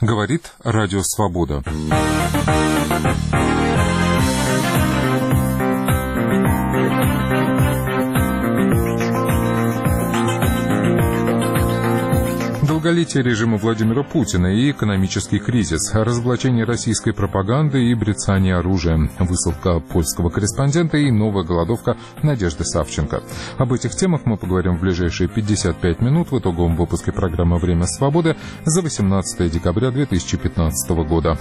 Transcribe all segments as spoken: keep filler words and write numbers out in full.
Говорит Радио Свобода. Долголетие режима Владимира Путина и экономический кризис, разоблачение российской пропаганды и брецание оружием, высылка польского корреспондента и новая голодовка Надежды Савченко. Об этих темах мы поговорим в ближайшие пятьдесят пять минут в итоговом выпуске программы «Время свободы» за восемнадцатое декабря две тысячи пятнадцатого года.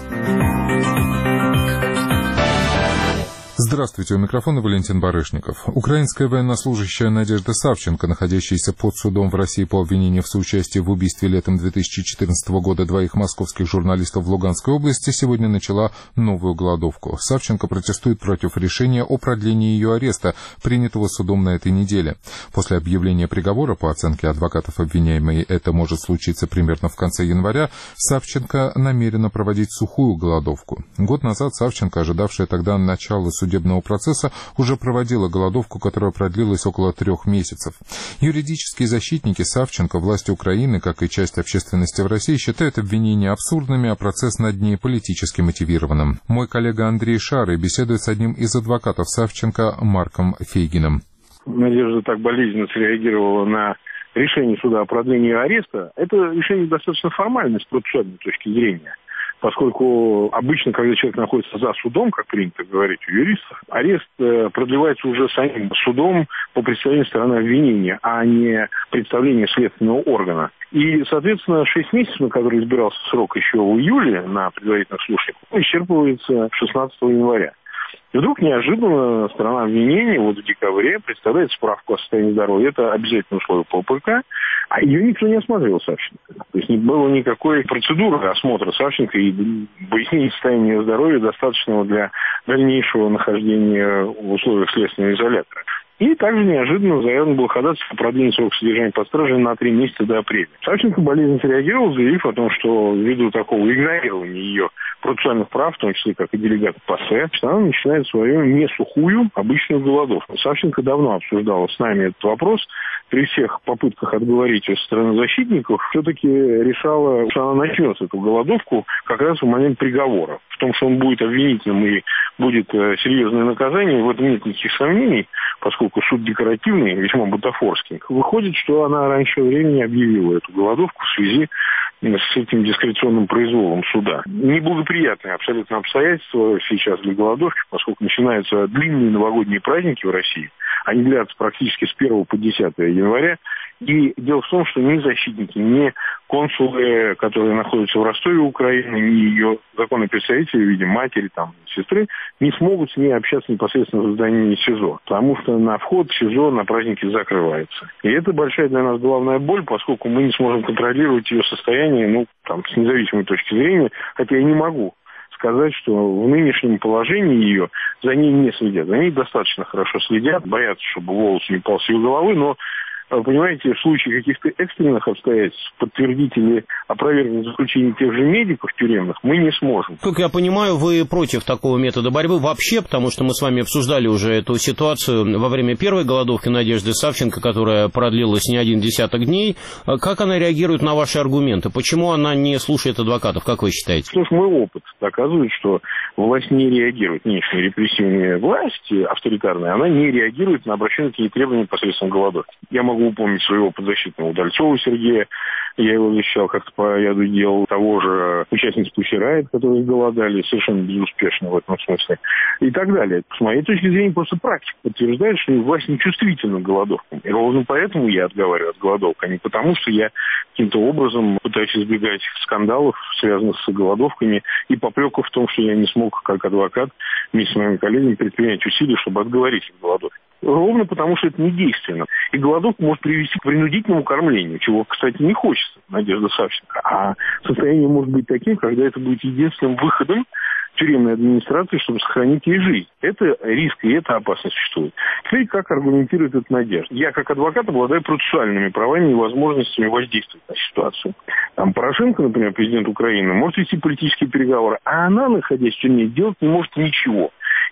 Здравствуйте, у микрофона Валентин Барышников. Украинская военнослужащая Надежда Савченко, находящаяся под судом в России по обвинению в соучастии в убийстве летом две тысячи четырнадцатого года двоих московских журналистов в Луганской области, сегодня начала новую голодовку. Савченко протестует против решения о продлении ее ареста, принятого судом на этой неделе. После объявления приговора, по оценке адвокатов обвиняемой, это может случиться примерно в конце января, Савченко намерена проводить сухую голодовку. Год назад Савченко, ожидавшая тогда начала судебного процесса, уже проводила голодовку, которая продлилась около трех месяцев. Юридические защитники Савченко, власти Украины, как и часть общественности в России, считают обвинения абсурдными, а процесс над ней политически мотивированным. Мой коллега Андрей Шарый беседует с одним из адвокатов Савченко, Марком Фейгиным. Надежда так болезненно среагировала на решение суда о продлении ареста. Это решение достаточно формальное с процессуальной точки зрения. Поскольку обычно, когда человек находится за судом, как принято говорить у юристов, арест продлевается уже самим судом по представлению стороны обвинения, а не представлению следственного органа. И, соответственно, шесть месяцев, на которые избирался срок еще в июле на предварительных слушаниях, исчерпывается шестнадцатого января. И вдруг неожиданно сторона обвинения вот в декабре представляет справку о состоянии здоровья. Это обязательное условие по ОПК. А ее никто не осматривал Савченко. То есть не было никакой процедуры осмотра Савченко и выяснения состояния здоровья, достаточного для дальнейшего нахождения в условиях следственного изолятора. И также неожиданно заявлено было ходатайство о продлении срока содержания под стражей на три месяца до апреля. Савченко болезненно среагировал, заявив о том, что ввиду такого игнорирования ее процессуальных прав, в том числе как и делегат ПАСЕ, она начинает свою не сухую, обычную голодовку. Савченко давно обсуждала с нами этот вопрос. При всех попытках отговорить ее со стороны защитников, все-таки решала, что она начнет эту голодовку как раз в момент приговора. В том, что он будет обвинительным и будет серьезное наказание, в этом нет никаких сомнений, поскольку суд декоративный, весьма бутафорский. Выходит, что она раньше времени объявила эту голодовку в связи с этим дискреционным произволом суда. Неблагоприятные абсолютно обстоятельства сейчас для голодовки, поскольку начинаются длинные новогодние праздники в России. Они длятся практически с первого по десятое января. И дело в том, что ни защитники, ни консулы, которые находятся в Ростове, Украины, ни ее законные представители в виде матери, там, сестры, не смогут с ней общаться непосредственно в здании СИЗО. Потому что на вход в СИЗО на праздники закрывается. И это большая для нас головная боль, поскольку мы не сможем контролировать ее состояние, ну, там, с независимой точки зрения, хотя я не могу сказать, что в нынешнем положении ее за ней не следят. За ней достаточно хорошо следят, боятся, чтобы волос не пал с ее головы, но, понимаете, в случае каких-то экстренных обстоятельств подтвердить или опровергнуть заключение тех же медиков тюремных мы не сможем. Как я понимаю, вы против такого метода борьбы вообще, потому что мы с вами обсуждали уже эту ситуацию во время первой голодовки Надежды Савченко, которая продлилась не один десяток дней. Как она реагирует на ваши аргументы? Почему она не слушает адвокатов, как вы считаете? Что ж, мой опыт доказывает, что власть не реагирует, нынешняя репрессивная власть, авторитарная, она не реагирует на обращенные к ней требования посредством голодовки. Я могу упомнить своего подзащитного Удальцова Сергея, я его защищал как-то по ряду дел, того же участниц Pussy Riot, которые голодали совершенно безуспешно в этом смысле, и так далее. С моей точки зрения, просто практика подтверждает, что власть не чувствительна к голодовкам. И ровно поэтому я отговариваю от голодовок, а не потому, что я каким-то образом пытаюсь избегать скандалов, связанных с голодовками, и попреков в том, что я не смог, как адвокат, вместе с моими коллегами предпринять усилия, чтобы отговорить их от голодовки. Ровно потому, что это не действенно. И голодовка может привести к принудительному кормлению, чего, кстати, не хочется Надежда Савченко. А состояние может быть таким, когда это будет единственным выходом тюремной администрации, чтобы сохранить ей жизнь. Это риск и эта опасность существует. Теперь как аргументирует эта Надежда? Я, как адвокат, обладаю процессуальными правами и возможностями воздействовать на ситуацию. Там Порошенко, например, президент Украины, может вести политические переговоры, а она, находясь в тюрьме, делать не может ничего.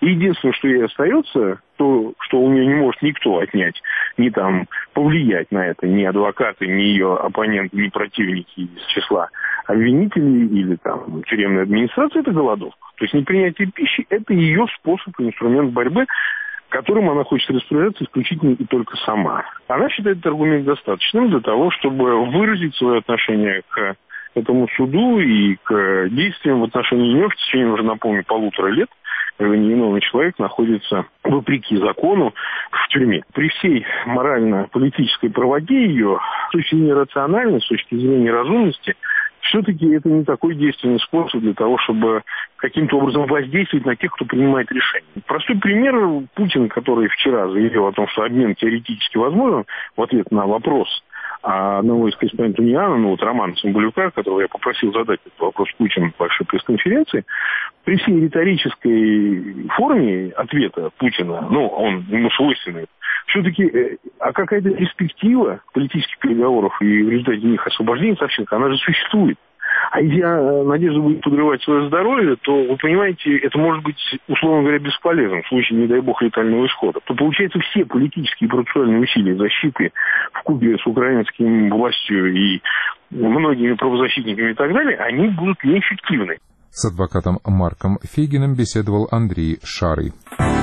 Единственное, что ей остается, то, что у нее не может никто отнять, ни там повлиять на это, ни адвокаты, ни ее оппоненты, ни противники из числа обвинителей или там тюремной администрации, это голодовка. То есть непринятие пищи – это ее способ, инструмент борьбы, которым она хочет распоряжаться исключительно и только сама. Она считает этот аргумент достаточным для того, чтобы выразить свое отношение к этому суду и к действиям в отношении нее в течение, уже напомню, полутора лет, когда невиновный человек находится, вопреки закону, в тюрьме. При всей морально-политической правоте ее, с точки зрения рациональной, с точки зрения разумности, все-таки это не такой действенный способ для того, чтобы каким-то образом воздействовать на тех, кто принимает решения. Простой пример. Путин, который вчера заявил о том, что обмен теоретически возможен, в ответ на вопрос одного из корреспондентов УНИАНа, ну вот Романа Цымбалюка, которого я попросил задать этот вопрос Путину в большой пресс-конференции, при всей риторической форме ответа Путина, ну, он ему свойственный, все-таки а какая-то перспектива политических переговоров и в результате них освобождения Савченко, она же существует. А если Надежда будет подрывать свое здоровье, то, вы понимаете, это может быть, условно говоря, бесполезно в случае, не дай бог, летального исхода. То, получается, все политические и процессуальные усилия защиты вкупе с украинским властью и многими правозащитниками и так далее, они будут неэффективны. С адвокатом Марком Фейгиным беседовал Андрей Шарый.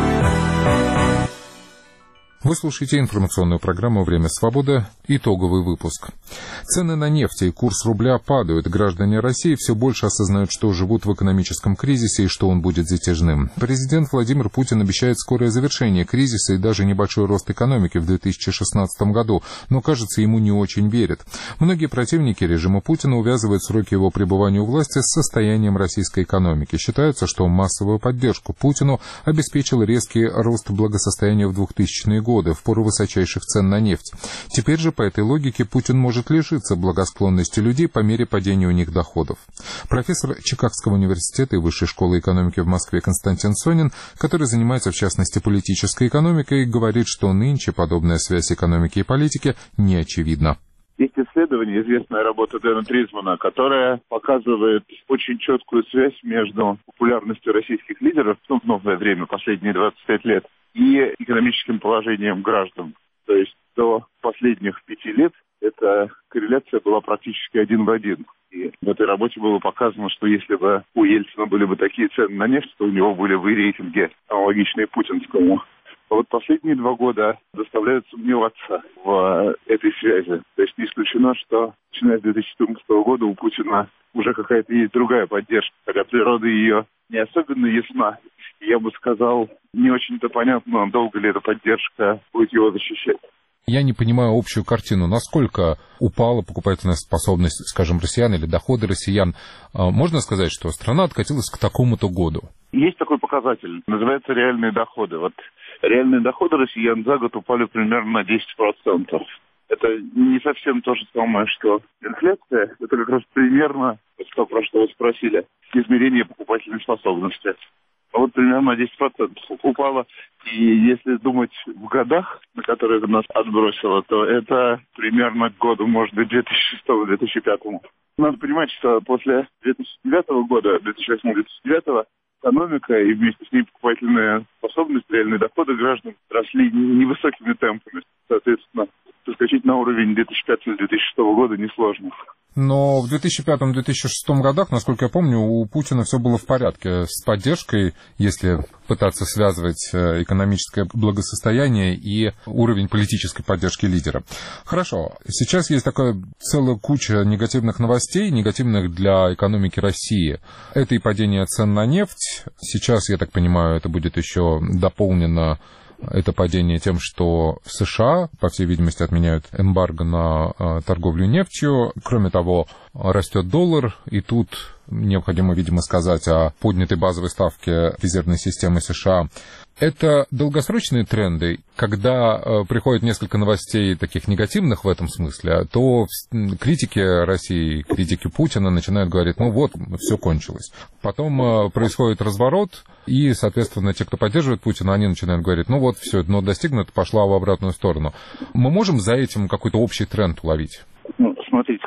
Вы слушаете информационную программу «Время свободы». Итоговый выпуск. Цены на нефть и курс рубля падают. Граждане России все больше осознают, что живут в экономическом кризисе и что он будет затяжным. Президент Владимир Путин обещает скорое завершение кризиса и даже небольшой рост экономики в две тысячи шестнадцатом году, но, кажется, ему не очень верят. Многие противники режима Путина увязывают сроки его пребывания у власти с состоянием российской экономики. Считается, что массовую поддержку Путину обеспечил резкий рост благосостояния в двухтысячные годы в пору высочайших цен на нефть. Теперь же по этой логике Путин может лишиться благосклонности людей по мере падения у них доходов. Профессор Чикагского университета и Высшей школы экономики в Москве Константин Сонин, который занимается в частности политической экономикой, говорит, что нынче подобная связь экономики и политики не очевидна. Есть исследование, известная работа Дэна Тризмана, которая показывает очень четкую связь между популярностью российских лидеров, ну, в новое время, последние двадцать пять лет, и экономическим положением граждан. То есть до последних пяти лет эта корреляция была практически один в один. И в этой работе было показано, что если бы у Ельцина были бы такие цены на нефть, то у него были бы рейтинги аналогичные путинскому. А вот последние два года заставляют сомневаться в этой связи. То есть не исключено, что начиная с две тысячи четырнадцатого года у Путина уже какая-то есть другая поддержка, хотя природа ее не особенно ясна. И я бы сказал, не очень-то понятно, долго ли эта поддержка будет его защищать. Я не понимаю общую картину. Насколько упала покупательная способность, скажем, россиян или доходы россиян? Можно сказать, что страна откатилась к такому-то году? Есть такой показатель, называется реальные доходы. Вот реальные доходы россиян за год упали примерно на десять процентов. Это не совсем то же самое, что инфляция. Это как раз примерно, то, про что вы спросили, измерение покупательной способности. А вот примерно на десять процентов упало. И если думать в годах, на которые нас отбросило, то это примерно к году, может быть, две тысячи шестого - две тысячи пятого. Надо понимать, что после две тысячи девятого года, две тысячи восьмого - две тысячи девятого, экономика и вместе с ней покупательная способность, реальные доходы граждан росли невысокими темпами. Соответственно, соскочить на уровень две тысячи пятого - две тысячи шестого года несложно. Но в две тысячи пятом - две тысячи шестом годах, насколько я помню, у Путина все было в порядке с поддержкой, если пытаться связывать экономическое благосостояние и уровень политической поддержки лидера. Хорошо, сейчас есть такая целая куча негативных новостей, негативных для экономики России. Это и падение цен на нефть. Сейчас, я так понимаю, это будет еще дополнено, это падение тем, что США, по всей видимости, отменяют эмбарго на э, торговлю нефтью. Кроме того, растет доллар, и тут необходимо, видимо, сказать о поднятой базовой ставке резервной системы США. Это долгосрочные тренды. Когда э, приходит несколько новостей таких негативных в этом смысле, то критики России, критики Путина начинают говорить, ну вот, все кончилось. Потом э, происходит разворот, и, соответственно, те, кто поддерживает Путина, они начинают говорить, ну вот, все, дно достигнуто, пошла в обратную сторону. Мы можем за этим какой-то общий тренд уловить? Ну, смотрите,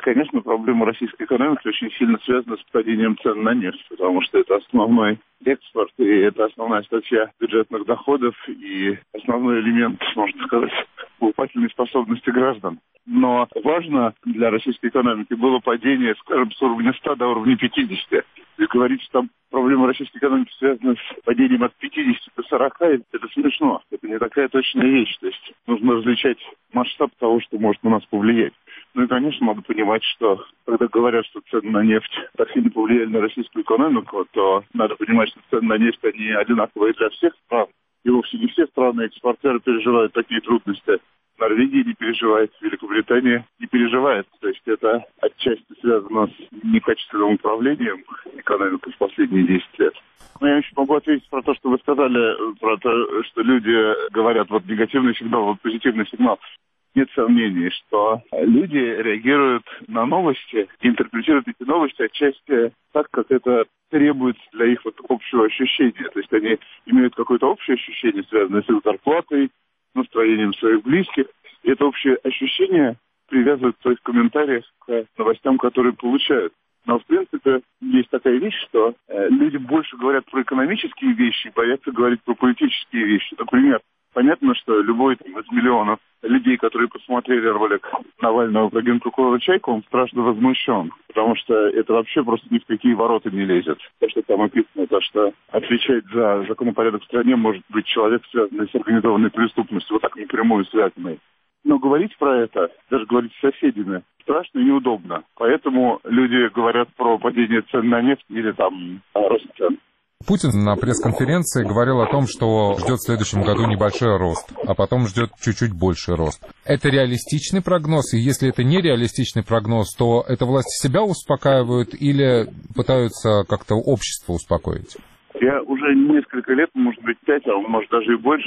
Конечно, проблема российской экономики очень сильно связана с падением цен на нефть, потому что это основной экспорт, и это основная статья бюджетных доходов и основной элемент, можно сказать, покупательной способности граждан. Но важно для российской экономики было падение, скажем, с уровня ста до уровня пятидесяти. И говорить, что там проблема российской экономики связана с падением от пятидесяти до сорока, это смешно. Это не такая точная вещь. То есть нужно различать масштаб того, что может на нас повлиять. Ну и, конечно, надо понимать, что когда говорят, что цены на нефть так сильно повлияли на российскую экономику, то надо понимать, что цены на нефть, они одинаковые для всех стран. И вовсе не все страны-экспортеры переживают такие трудности. Норвегия не переживает, Великобритания не переживает. То есть это отчасти связано с некачественным управлением экономикой в последние десять лет. Но я еще могу ответить про то, что вы сказали, про то, что люди говорят, вот негативный сигнал, вот позитивный сигнал. Нет сомнений, что люди реагируют на новости, интерпретируют эти новости отчасти так, как это требуется для их вот общего ощущения. То есть они имеют какое-то общее ощущение, связанное с их зарплатой, настроением своих близких. И это общее ощущение привязывают в своих комментариях к новостям, которые получают. Но, в принципе, есть такая вещь, что э, люди больше говорят про экономические вещи и боятся говорить про политические вещи. Например, понятно, что любой там, из миллионов людей, которые посмотрели ролик Навального про генпрокурора Чайку, он страшно возмущен, потому что это вообще просто ни в какие ворота не лезет. То, что там описано, то, что отвечать за законопорядок в стране может быть человек, связанный с организованной преступностью, вот так напрямую связанный. Но говорить про это, даже говорить с соседями, страшно и неудобно. Поэтому люди говорят про падение цен на нефть или там рост цен. Путин на пресс-конференции говорил о том, что ждет в следующем году небольшой рост, а потом ждет чуть-чуть больший рост. Это реалистичный прогноз? И если это не реалистичный прогноз, то это власти себя успокаивают или пытаются как-то общество успокоить? Я уже несколько лет, может быть, пять, а может даже и больше,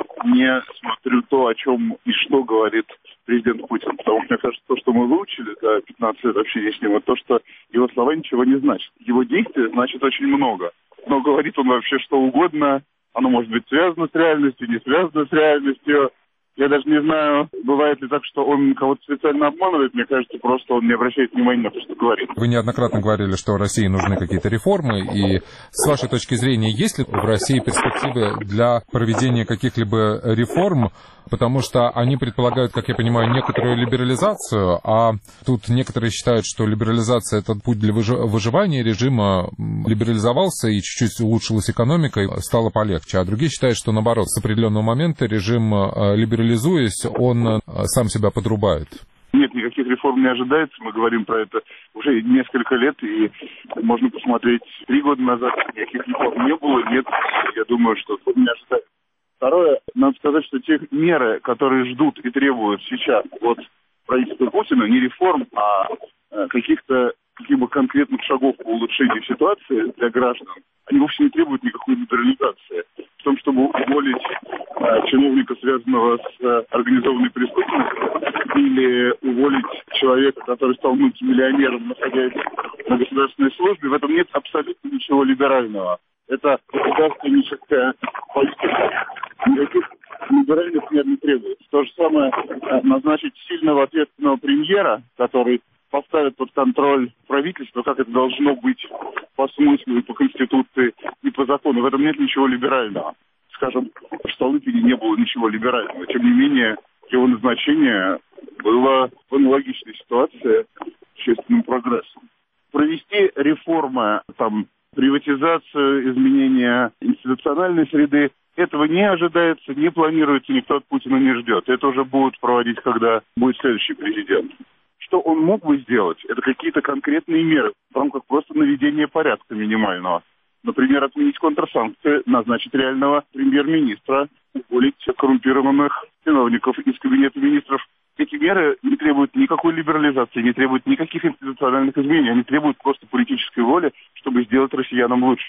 не смотрю то, о чем и что говорит президент Путин. Потому что, мне кажется, то, что мы выучили за пятнадцать лет общения с ним, это то, что его слова ничего не значат. Его действия значат очень много. Но говорит он вообще что угодно. Оно может быть связано с реальностью, не связано с реальностью. Я даже не знаю, бывает ли так, что он кого-то специально обманывает. Мне кажется, просто он не обращает внимания на то, что говорит. Вы неоднократно говорили, что России нужны какие-то реформы. И с вашей точки зрения, есть ли в России перспективы для проведения каких-либо реформ? Потому что они предполагают, как я понимаю, некоторую либерализацию, а тут некоторые считают, что либерализация – это путь для выживания режима, либерализовался и чуть-чуть улучшилась экономика, и стало полегче. А другие считают, что наоборот, с определенного момента режим, либерализуясь, он сам себя подрубает. Нет, никаких реформ не ожидается. Мы говорим про это уже несколько лет, и можно посмотреть три года назад, никаких реформ не было, нет. Я думаю, что не ожидается. Второе, надо сказать, что те меры, которые ждут и требуют сейчас от правительства Путина, не реформ, а каких-то каких-то конкретных шагов по улучшению ситуации для граждан, они вовсе не требуют никакой либерализации. В том, чтобы уволить э, чиновника, связанного с э, организованной преступностью, или уволить человека, который стал мультимиллионером, находясь на государственной службе, в этом нет абсолютно ничего либерального. Это государственническая политика. Никаких либеральных мер не требуется. То же самое э, назначить сильного ответственного премьера, который поставит под контроль правительство, как это должно быть по смыслу и по Конституции, и по закону. В этом нет ничего либерального. Скажем, в Столыпине не было ничего либерального. Тем не менее, его назначение было в аналогичной ситуации общественным прогрессом. Провести реформы, там, приватизацию, изменения институциональной среды, этого не ожидается, не планируется, никто от Путина не ждет. Это уже будут проводить, когда будет следующий президент. Что он мог бы сделать, это какие-то конкретные меры в рамках просто наведения порядка минимального. Например, отменить контрсанкции, назначить реального премьер-министра, уволить коррумпированных чиновников из кабинета министров. Эти меры не требуют никакой либерализации, не требуют никаких институциональных изменений, они требуют просто политической воли, чтобы сделать россиянам лучше.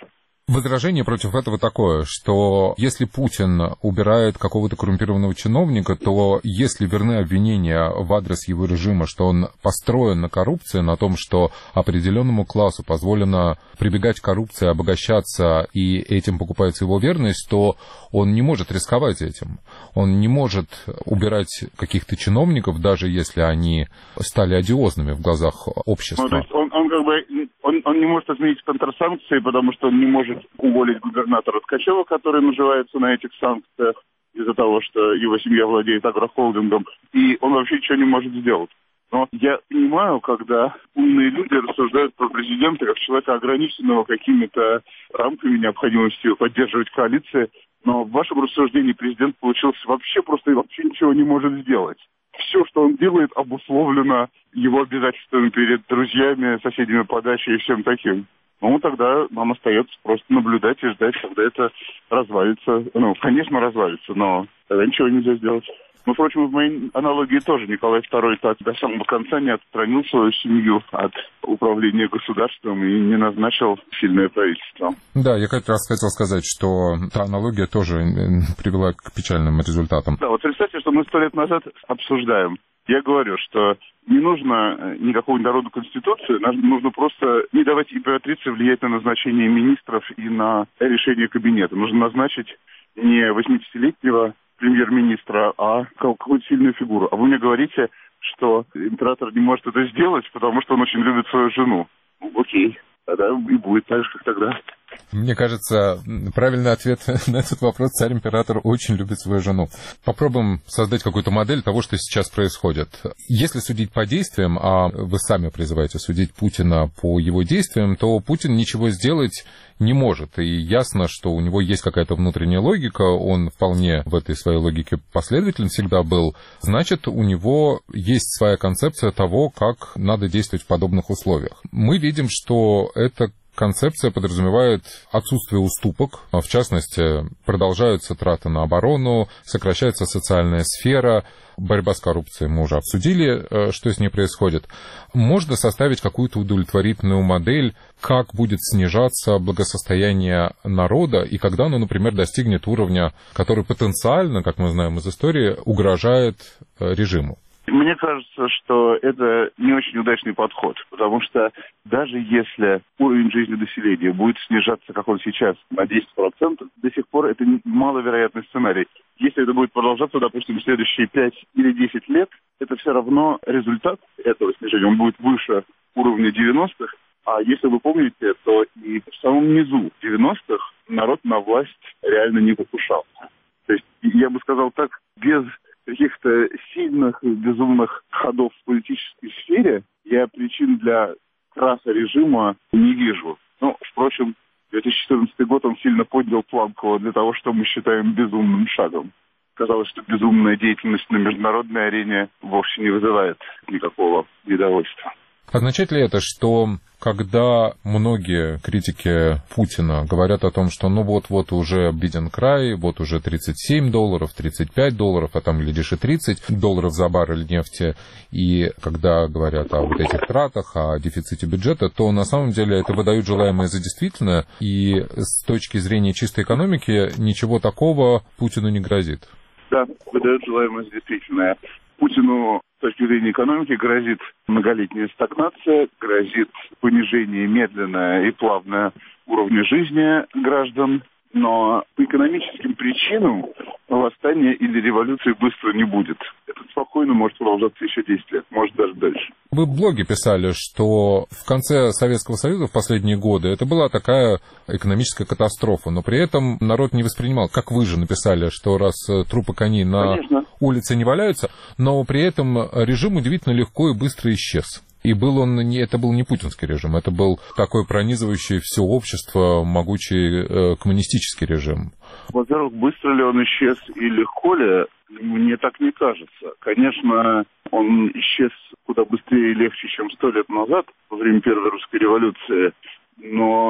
Возражение против этого такое, что если Путин убирает какого-то коррумпированного чиновника, то если верны обвинения в адрес его режима, что он построен на коррупции, на том, что определенному классу позволено прибегать к коррупции, обогащаться, и этим покупается его верность, то он не может рисковать этим. Он не может убирать каких-то чиновников, даже если они стали одиозными в глазах общества. Ну, то есть он, он как бы он, он не может отменить контрсанкции, потому что он не может уволить губернатора Ткачева, который наживается на этих санкциях из-за того, что его семья владеет агрохолдингом, и он вообще ничего не может сделать. Но я понимаю, когда умные люди рассуждают про президента как человека, ограниченного какими-то рамками необходимостью поддерживать коалиции, но в вашем рассуждении президент получился вообще просто и вообще ничего не может сделать. Все, что он делает, обусловлено его обязательствами перед друзьями, соседями по даче и всем таким. Ну, тогда нам остается просто наблюдать и ждать, когда это развалится. Ну, конечно, развалится, но тогда ничего нельзя сделать. Ну, впрочем, в моей аналогии тоже Николай второй так до самого конца не отстранил свою семью от управления государством и не назначил сильное правительство. Да, я как раз хотел сказать, что та аналогия тоже привела к печальным результатам. Да, вот представьте, что мы сто лет назад обсуждаем. Я говорю, что не нужно никакой народной конституции, нужно просто не давать императрице влиять на назначение министров и на решение кабинета. Нужно назначить не восьмидесятилетнего премьер-министра, а какую-то сильную фигуру. А вы мне говорите, что император не может это сделать, потому что он очень любит свою жену. Ну, окей, тогда и будет так же, как тогда. Мне кажется, правильный ответ на этот вопрос: царь-император очень любит свою жену. Попробуем создать какую-то модель того, что сейчас происходит. Если судить по действиям, а вы сами призываете судить Путина по его действиям, то Путин ничего сделать не может. И ясно, что у него есть какая-то внутренняя логика, он вполне в этой своей логике последователен всегда был. Значит, у него есть своя концепция того, как надо действовать в подобных условиях. Мы видим, что это концепция подразумевает отсутствие уступок, в частности, продолжаются траты на оборону, сокращается социальная сфера, борьба с коррупцией мы уже обсудили, что с ней происходит. Можно составить какую-то удовлетворительную модель, как будет снижаться благосостояние народа и когда оно, например, достигнет уровня, который потенциально, как мы знаем из истории, угрожает режиму. Мне кажется, что это не очень удачный подход, потому что даже если уровень жизни населения будет снижаться, как он сейчас, на десять процентов, до сих пор это маловероятный сценарий. Если это будет продолжаться, допустим, в следующие пять или десять лет, это все равно результат этого снижения, он будет выше уровня девяностых. А если вы помните, то и в самом низу девяностых народ на власть реально не покушался. То есть, я бы сказал так, без каких-то сильных, безумных ходов в политической сфере я причин для краха режима не вижу. Ну, впрочем, две тысячи четырнадцатый год он сильно поднял планку для того, что мы считаем безумным шагом. Казалось, что безумная деятельность на международной арене вовсе не вызывает никакого недовольства. Означает ли это, что когда многие критики Путина говорят о том, что ну вот-вот уже виден край, вот уже тридцать семь долларов, тридцать пять долларов, а там, глядишь, и тридцать долларов за баррель нефти, и когда говорят о вот этих тратах, о дефиците бюджета, то на самом деле это выдают желаемое за действительное, и с точки зрения чистой экономики ничего такого Путину не грозит. Да, выдают желаемое за действительное. Путину с точки зрения экономики грозит многолетняя стагнация, грозит понижение медленное и плавное уровня жизни граждан, но по экономическим причинам восстания или революции быстро не будет. Это спокойно может продолжаться еще десять лет, может даже дальше. Вы в блоге писали, что в конце Советского Союза в последние годы это была такая экономическая катастрофа, но при этом народ не воспринимал, как вы же написали, что раз трупы коней на Конечно. улице не валяются, но при этом режим удивительно легко и быстро исчез. И был он не, это был не путинский режим, это был такой пронизывающий все общество могучий э, коммунистический режим. Во-первых, быстро ли он исчез и легко ли, мне так не кажется. Конечно, он исчез куда быстрее и легче, чем сто лет назад, во время Первой русской революции, но в то же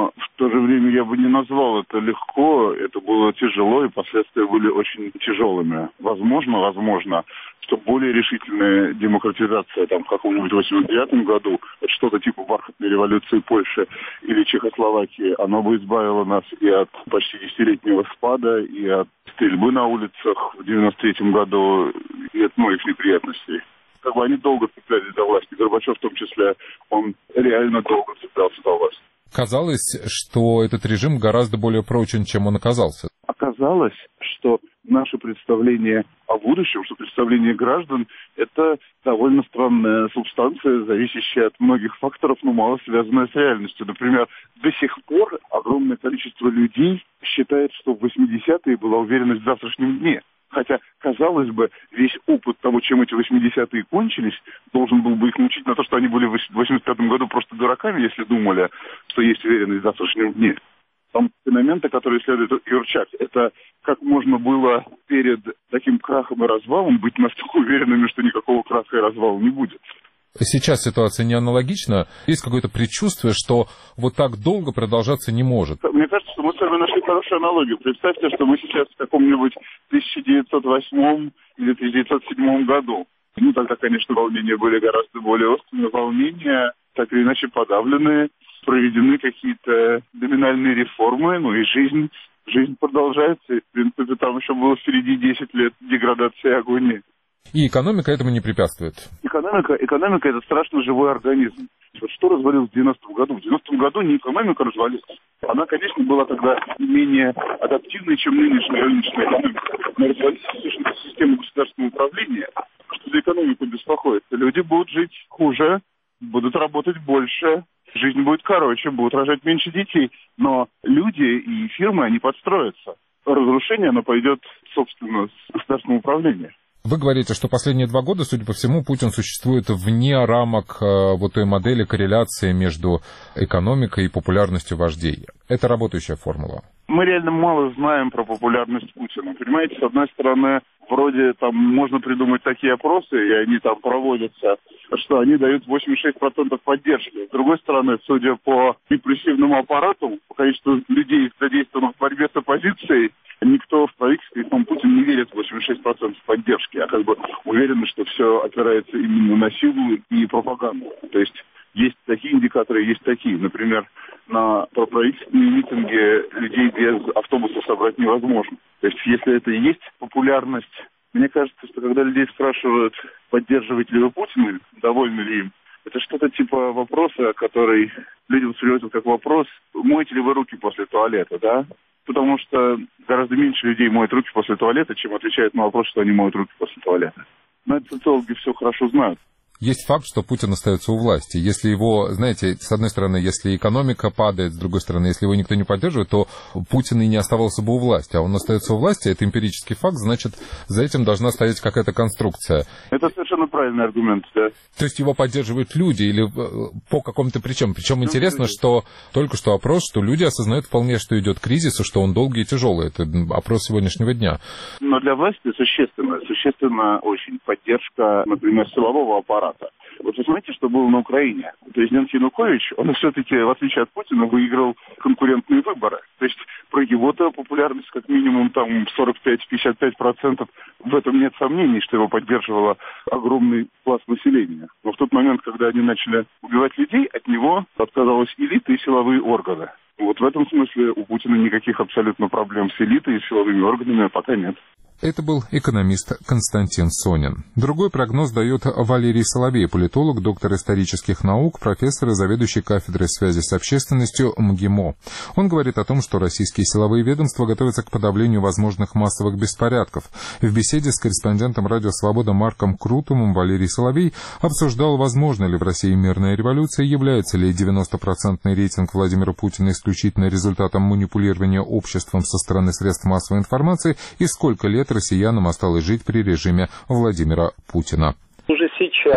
же время я бы не назвал это легко, это было тяжело, и последствия были очень тяжелыми. Возможно, возможно, что более решительная демократизация там в каком-нибудь восемьдесят девятом году, это что-то типа бархатной революции Польши или Чехословакии, оно бы избавило нас и от почти десятилетнего спада, и от стрельбы на улицах в девяносто третьем году, и от многих неприятностей. Как бы они долго цеплялись за власть, и Горбачев в том числе, он реально долго цеплялся за власть. Казалось, что этот режим гораздо более прочен, чем он оказался. Оказалось, что наше представление о будущем, что представление граждан, это довольно странная субстанция, зависящая от многих факторов, но мало связанная с реальностью. Например, до сих пор огромное количество людей считает, что в восьмидесятые была уверенность в завтрашнем дне. Хотя, казалось бы, весь опыт того, чем эти восьмидесятые кончились, должен был бы их научить на то, что они были в восемьдесят пятом году просто дураками, если думали, что есть уверенность в завтрашнем дне. Там феномены, которые исследует Юрчак, это как можно было перед таким крахом и развалом быть настолько уверенными, что никакого краха и развала не будет. Сейчас ситуация не аналогична. Есть какое-то предчувствие, что вот так долго продолжаться не может. Мне кажется, что мы с вами нашли хорошую аналогию. Представьте, что мы сейчас в каком-нибудь тысяча девятьсот восьмом или тысяча девятьсот седьмом году. Ну, тогда, конечно, волнения были гораздо более острыми. Волнения, так или иначе, подавлены, проведены какие-то номинальные реформы, ну и жизнь, жизнь продолжается. И, в принципе, там еще было впереди десять лет деградации и агонии. И экономика этому не препятствует. Экономика, экономика – это страшно живой организм. Вот что развалилось в девяностом году? В девяностом году не экономика развалилась. Она, конечно, была тогда менее адаптивной, чем нынешняя рыночная экономика. Но развалилась совершенно система государственного управления. Что за экономику беспокоит? Люди будут жить хуже, будут работать больше, жизнь будет короче, будут рожать меньше детей. Но люди и фирмы, они подстроятся. Разрушение, оно пойдет, собственно, с государственного управления. Вы говорите, что последние два года, судя по всему, Путин существует вне рамок э, вот той модели корреляции между экономикой и популярностью вождей. Это работающая формула. Мы реально мало знаем про популярность Путина. Понимаете, с одной стороны, вроде там можно придумать такие опросы, и они там проводятся, что они дают восемьдесят шесть процентов поддержки. С другой стороны, судя по репрессивному аппарату, по количеству людей, задействованных в борьбе с оппозицией, никто в правительстве, там Путин не верит в восемьдесят шесть процентов поддержки, а как бы уверены, что все опирается именно на силу и пропаганду. То есть есть такие индикаторы, есть такие. Например, на проправительственные митинги людей без автобуса собрать невозможно. То есть если это и есть популярность, мне кажется, что когда людей спрашивают, поддерживаете ли вы Путина, довольны ли им, это что-то типа вопроса, который людям воспринимаются как вопрос, моете ли вы руки после туалета, да? Потому что гораздо меньше людей моют руки после туалета, чем отвечают на вопрос, что они моют руки после туалета. Но это социологи все хорошо знают. Есть факт, что Путин остается у власти. Если его, знаете, с одной стороны, если экономика падает, с другой стороны, если его никто не поддерживает, то Путин и не оставался бы у власти. А он остается у власти, это эмпирический факт, значит, за этим должна стоять какая-то конструкция. Это совершенно правильный аргумент, да. То есть его поддерживают люди или по какому-то причинам. Причем интересно, что только что опрос, что люди осознают вполне, что идет кризис, и что он долгий и тяжелый. Это опрос сегодняшнего дня. Но для власти существенно, существенно очень поддержка, например, силового аппарата. Вот вы знаете, что было на Украине? Президент Янукович, он все-таки, в отличие от Путина, выиграл конкурентные выборы. То есть про его-то популярность как минимум там сорок пять - пятьдесят пять процентов, в этом нет сомнений, что его поддерживало огромный пласт населения. Но в тот момент, когда они начали убивать людей, от него отказалась элита и силовые органы. Вот в этом смысле у Путина никаких абсолютно проблем с элитой и силовыми органами пока нет. Это был экономист Константин Сонин. Другой прогноз дает Валерий Соловей, политолог, доктор исторических наук, профессор и заведующий кафедрой связи с общественностью МГИМО. Он говорит о том, что российские силовые ведомства готовятся к подавлению возможных массовых беспорядков. В беседе с корреспондентом «Радио Свобода» Марком Крутумом Валерий Соловей обсуждал, возможно ли в России мирная революция, является ли девяностопроцентный рейтинг Владимира Путина исключительно результатом манипулирования обществом со стороны средств массовой информации и сколько лет россиянам осталось жить при режиме Владимира Путина. Уже сейчас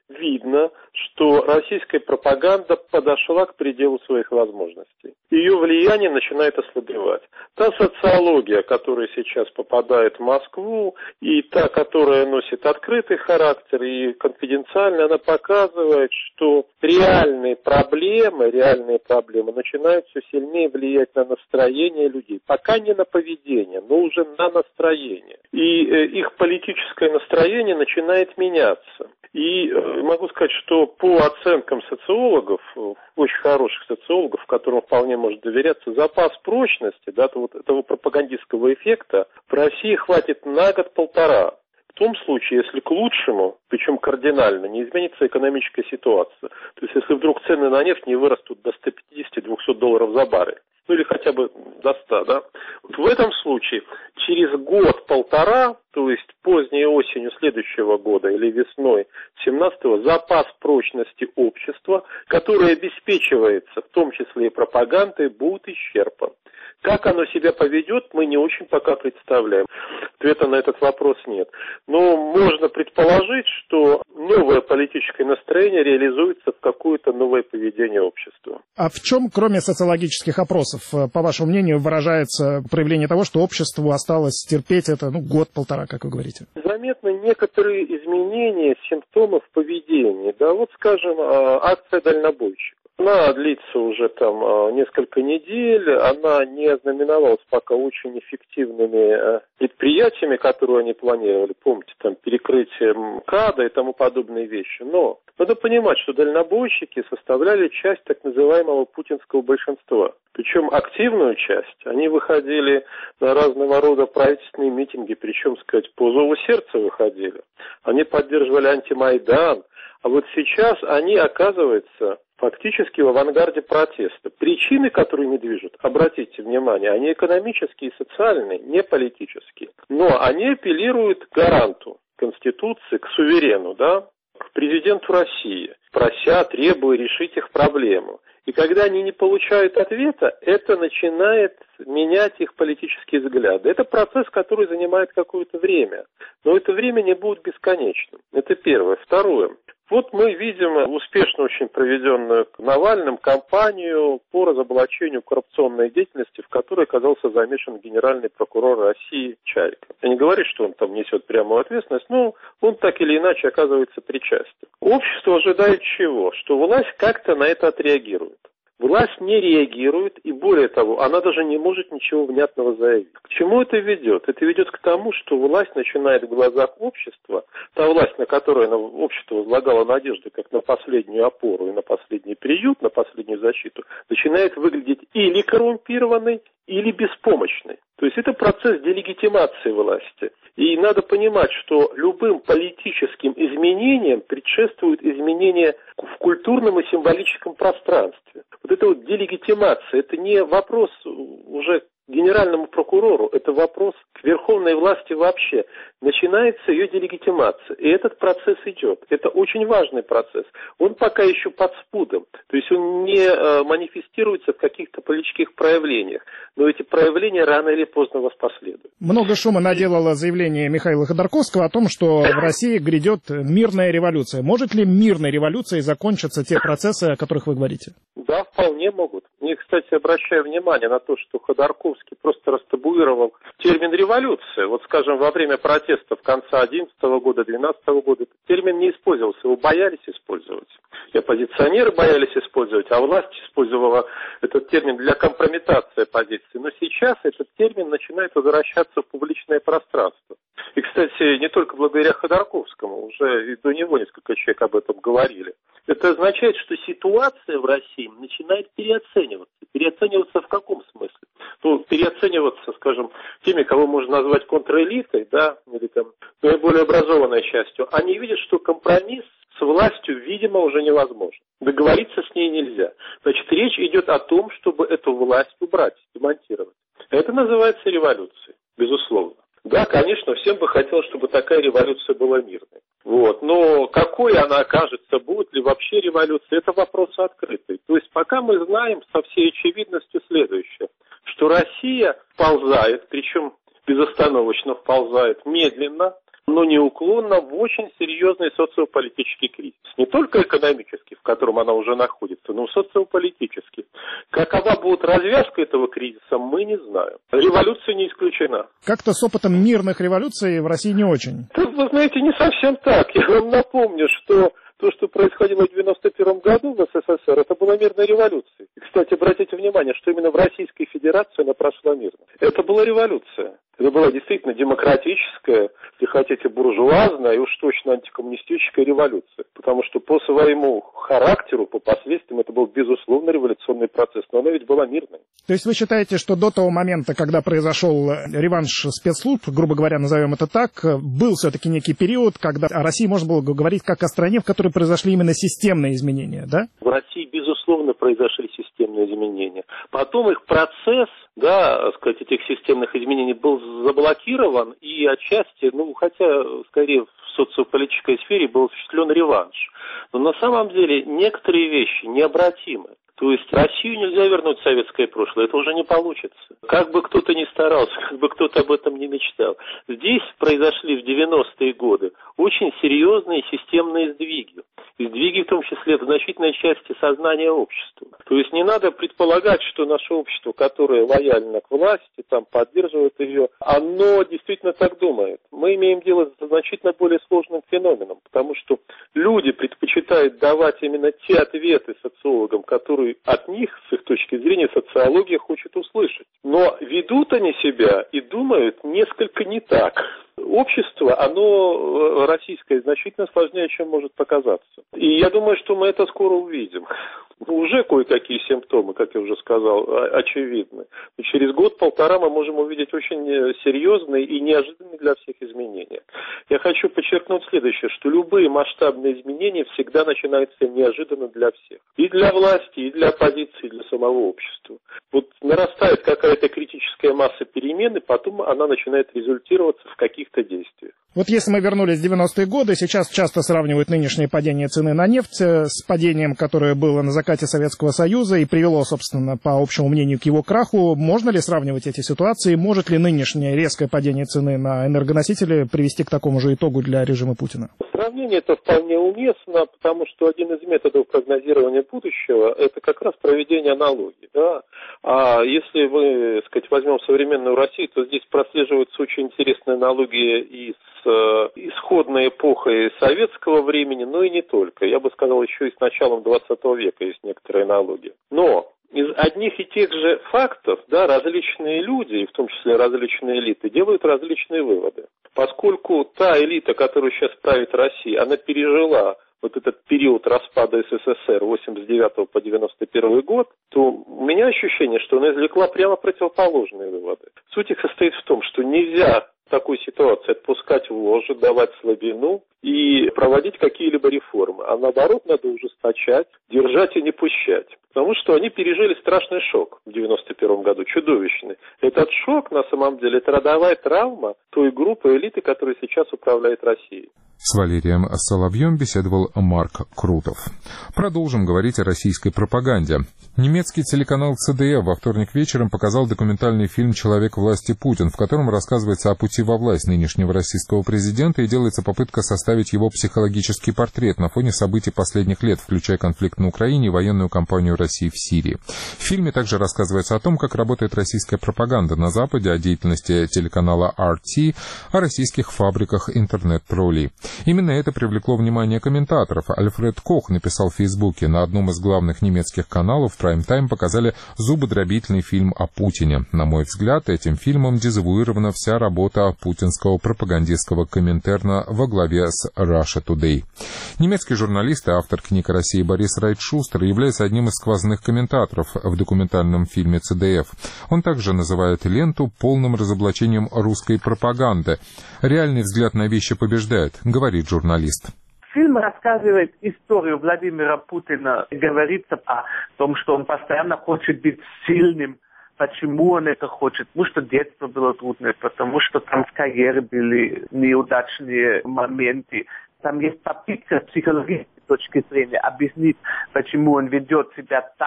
видно, что российская пропаганда подошла к пределу своих возможностей. Ее влияние начинает ослабевать. Та социология, которая сейчас попадает в Москву, и та, которая носит открытый характер и конфиденциальный, она показывает, что реальные проблемы, реальные проблемы начинают все сильнее влиять на настроение людей. Пока не на поведение, но уже на настроение. И э, их политическое настроение начинает меняться. И э, могу сказать, что по оценкам социологов, очень хороших социологов, которым вполне может доверяться, запас прочности, да, вот этого пропагандистского эффекта в России хватит на год-полтора. В том случае, если к лучшему, причем кардинально, не изменится экономическая ситуация. То есть, если вдруг цены на нефть не вырастут до ста пятидесяти — двухсот долларов за баррель, ну или хотя бы до ста, да. Вот в этом случае через год-полтора, то есть поздней осенью следующего года или весной семнадцатого, запас прочности общества, который обеспечивается в том числе и пропагандой, будет исчерпан. Как оно себя поведет, мы не очень пока представляем. Ответа на этот вопрос нет. Но можно предположить, что новое политическое настроение реализуется в какое-то новое поведение общества. А в чем, кроме социологических опросов, по вашему мнению, выражается проявление того, что обществу осталось терпеть это ну, год-полтора, как вы говорите? Заметны некоторые изменения симптомов поведения. Да, вот, скажем, акция дальнобойщиков. Она длится уже там несколько недель, она не ознаменовалась пока очень эффективными предприятиями, которые они планировали, помните, там перекрытие МКАДа и тому подобные вещи. Но надо понимать, что дальнобойщики составляли часть так называемого путинского большинства. Причем активную часть. Они выходили на разного рода правительственные митинги, причем, сказать, по зову сердца выходили. Они поддерживали антимайдан. А вот сейчас они, оказывается, фактически в авангарде протеста. Причины, которые не движут, обратите внимание, они экономические и социальные, не политические. Но они апеллируют к гаранту Конституции, к суверену, да, к президенту России, прося, требуя решить их проблему. И когда они не получают ответа, это начинает менять их политические взгляды. Это процесс, который занимает какое-то время. Но это время не будет бесконечным. Это первое. Второе. Вот мы видим успешно очень проведенную Навальным кампанию по разоблачению коррупционной деятельности, в которой оказался замешан генеральный прокурор России Чайка. Я не говорю, что он там несет прямую ответственность, но он так или иначе оказывается причастен. Общество ожидает чего? Что власть как-то на это отреагирует. Власть не реагирует, и более того, она даже не может ничего внятного заявить. К чему это ведет? Это ведет к тому, что власть начинает в глазах общества, та власть, на которую общество возлагало надежды, как на последнюю опору и на последний приют, на последнюю защиту, начинает выглядеть или коррумпированной, или беспомощной. То есть это процесс делегитимации власти. И надо понимать, что любым политическим изменениям предшествует изменение в культурном и символическом пространстве. Вот это вот делегитимация, это не вопрос уже к генеральному прокурору, это вопрос к верховной власти вообще. Начинается ее делегитимация, и этот процесс идет. Это очень важный процесс. Он пока еще под спудом, то есть он не э, манифестируется в каких-то политических проявлениях, но эти проявления рано или поздно воспоследуют. Много шума наделало заявление Михаила Ходорковского о том, что в России грядет мирная революция. Может ли мирной революцией закончатся те процессы, о которых вы говорите? Да, вполне могут. Мне, кстати, обращаю внимание на то, что Ходорковский просто растабуировал термин «революция». Вот, скажем, во время протестов конца одиннадцатого года, двенадцатого года этот термин не использовался, его боялись использовать. И оппозиционеры боялись использовать, а власть использовала этот термин для компрометации оппозиции. Но сейчас этот термин начинает возвращаться в публичное пространство. И, кстати, не только благодаря Ходорковскому, уже и до него несколько человек об этом говорили. Это означает, что ситуация в России начинает переоцениваться. Переоцениваться в каком смысле? Ну, переоцениваться, скажем, теми, кого можно назвать контрэлитой, да, или там наиболее образованной частью. Они видят, что компромисс с властью, видимо, уже невозможен. Договориться с ней нельзя. Значит, речь идет о том, чтобы эту власть убрать, демонтировать. Это называется революцией, безусловно. Да, конечно, всем бы хотелось, чтобы такая революция была мирной. Вот. Но какой она окажется, будет ли вообще революция, это вопрос открытый. То есть пока мы знаем со всей очевидностью следующее, что Россия вползает, причем безостановочно вползает, медленно, но неуклонно в очень серьезный социополитический кризис. Не только экономический, в котором она уже находится, но и социополитический. Какова будет развязка этого кризиса, мы не знаем. Революция не исключена. Как-то с опытом мирных революций в России не очень. Так, вы знаете, не совсем так. Я вам напомню, что то, что происходило в девяносто первом году в СССР, это была мирная революция. И, кстати, обратите внимание, что именно в Российской Федерации она прошла мирно. Это была революция. Это была действительно демократическая, если хотите, буржуазная и уж точно антикоммунистическая революция. Потому что по своему характеру, по последствиям, это был, безусловно, революционный процесс. Но она ведь была мирной. То есть вы считаете, что до того момента, когда произошел реванш спецслужб, грубо говоря, назовем это так, был все-таки некий период, когда о России можно было говорить как о стране, в которой произошли именно системные изменения, да? В России, безусловно, произошли системные изменения. Потом их процесс, да, так сказать, этих системных изменений был заблокирован, и отчасти, ну, хотя, скорее, в социополитической сфере был осуществлен реванш. Но на самом деле некоторые вещи необратимы. То есть Россию нельзя вернуть в советское прошлое, это уже не получится. Как бы кто-то ни старался, как бы кто-то об этом не мечтал. Здесь произошли в девяностые годы очень серьезные системные сдвиги. И сдвиги, в том числе, в значительной части сознания общества. То есть не надо предполагать, что наше общество, которое лояльно к власти, там, поддерживает ее, оно действительно так думает. Мы имеем дело с значительно более сложным феноменом, потому что люди предпочитают давать именно те ответы социологам, которые от них, с их точки зрения, социология хочет услышать. Но ведут они себя и думают несколько не так. Общество, оно российское, значительно сложнее, чем может показаться. И я думаю, что мы это скоро увидим. Уже кое-какие симптомы, как я уже сказал, очевидны. И через год-полтора мы можем увидеть очень серьезные и неожиданные для всех изменения. Я хочу подчеркнуть следующее, что любые масштабные изменения всегда начинаются неожиданно для всех. И для власти, и для оппозиции, и для самого общества. Вот нарастает какая-то критическая масса перемен, и потом она начинает результироваться в каких-то действиях. Вот если мы вернулись в девяностые годы, сейчас часто сравнивают нынешнее падение цены на нефть с падением, которое было на закате Советского Союза и привело, собственно, по общему мнению, к его краху. Можно ли сравнивать эти ситуации? Может ли нынешнее резкое падение цены на энергоносители привести к такому же итогу для режима Путина? Сравнение это вполне уместно, потому что один из методов прогнозирования будущего – это как раз проведение аналогий. Да? А если мы, так сказать, возьмем современную Россию, то здесь прослеживаются очень интересные аналогии и с исходной эпохой советского времени, но и не только. Я бы сказал, еще и с началом двадцатого века есть некоторые аналогии. Но из одних и тех же фактов, да, различные люди, в том числе различные элиты, делают различные выводы. Поскольку та элита, которая сейчас правит Россией, она пережила вот этот период распада СССР восемьдесят девятого по девяносто первый год, то у меня ощущение, что она извлекла прямо противоположные выводы. Суть их состоит в том, что нельзя в такой ситуации отпускать вожжи, давать слабину и проводить какие-либо реформы. А наоборот, надо ужесточать, держать и не пущать. Потому что они пережили страшный шок в девяносто первом году, чудовищный. Этот шок, на самом деле, это родовая травма той группы элиты, которая сейчас управляет Россией. С Валерием Соловьем беседовал Марк Крутов. Продолжим говорить о российской пропаганде. Немецкий телеканал Цэ Дэ Эф во вторник вечером показал документальный фильм «Человек власти Путин», в котором рассказывается о пути во власть нынешнего российского президента и делается попытка составить его психологический портрет на фоне событий последних лет, включая конфликт на Украине и военную кампанию России в Сирии. В фильме также рассказывается о том, как работает российская пропаганда на Западе, о деятельности телеканала Ар Ти, о российских фабриках интернет-троллей. Именно это привлекло внимание комментаторов. Альфред Кох написал в Фейсбуке: на одном из главных немецких каналов в прайм-тайм показали зубодробительный фильм о Путине. На мой взгляд, этим фильмом дезавуирована вся работа путинского пропагандистского коминтерна во главе с Russia Today. Немецкий журналист и автор книг о России Борис Райтшустер является одним из сквозных комментаторов в документальном фильме Цэ Дэ Эф. Он также называет ленту полным разоблачением русской пропаганды. Реальный взгляд на вещи побеждает, говорит журналист. Фильм рассказывает историю Владимира Путина. Говорится о том, что он постоянно хочет быть сильным. Почему он это хочет? Потому что детство было трудное, потому что там в карьере были неудачные моменты. Там есть попытка с психологической точки зрения объяснить, почему он ведет себя так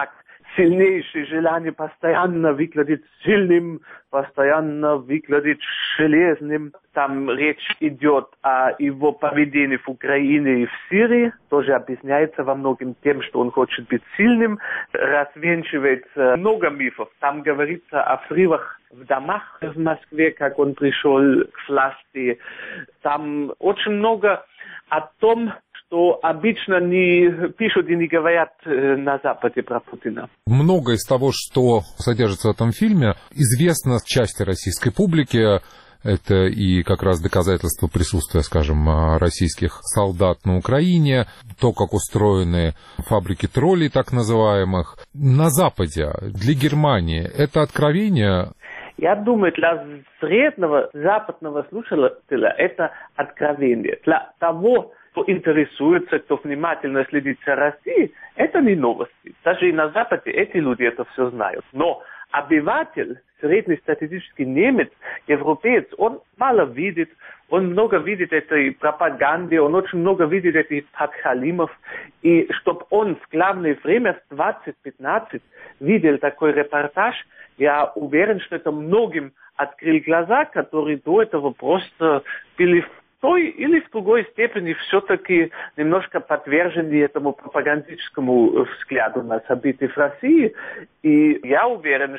сильнейшее желание постоянно выглядеть сильным, постоянно выглядеть железным. Там речь идет о его поведении в Украине и в Сирии. Тоже объясняется во многом тем, что он хочет быть сильным. Развенчивается много мифов. Там говорится о взрывах в домах в Москве, как он пришел к власти. Там очень много о том, что обычно не пишут и не говорят на Западе про Путина. Много из того, что содержится в этом фильме, известно части российской публики. Это и как раз доказательство присутствия, скажем, российских солдат на Украине, то, как устроены фабрики троллей, так называемых. На Западе, для Германии, это откровение? Я думаю, для среднего западного слушателя это откровение. Для того, кто интересуется, кто внимательно следит за Россией, это не новости. Даже и на Западе эти люди это все знают. Но обыватель, среднестатистический немец, европеец, он мало видит, он много видит этой пропаганды, он очень много видит этих подхалимов. И чтобы он в главное время, в двадцать пятнадцать, видел такой репортаж, я уверен, что это многим открыл глаза, которые до этого просто были в той или в другой степени все-таки немножко подвержены этому пропагандическому взгляду на события в России. И я уверен,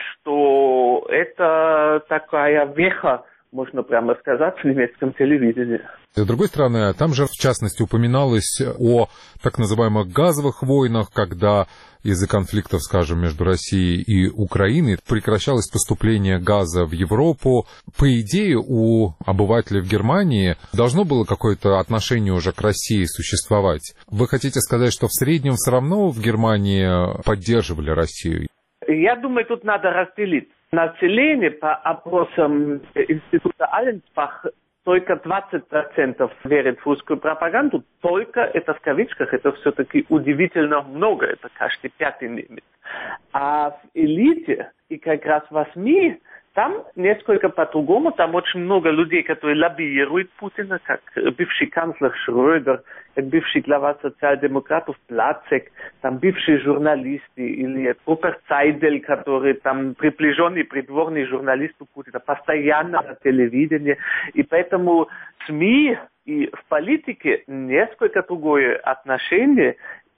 что это такая веха, можно прямо сказать, в немецком телевидении. С другой стороны, там же, в частности, упоминалось о так называемых газовых войнах, когда из-за конфликтов, скажем, между Россией и Украиной прекращалось поступление газа в Европу. По идее, у обывателей в Германии должно было какое-то отношение уже к России существовать. Вы хотите сказать, что в среднем все равно в Германии поддерживали Россию? Я думаю, тут надо разделить. Население по опросам института Алленсбах только двадцать процентов верит в русскую пропаганду, только это в кавычках, это все-таки удивительно много, это каждый пятый немец. А в элите и как раз в СМИ там несколько по-другому, там очень много людей, которые лоббируют Путина, как бывший канцлер Шрёдер, как бывший глава социал-демократов Плацек, там бывшие журналисты, или Руперт Сайдель, который там приближенный придворный журналист у Путина, постоянно на телевидении. И поэтому СМИ и в политике несколько другое отношение.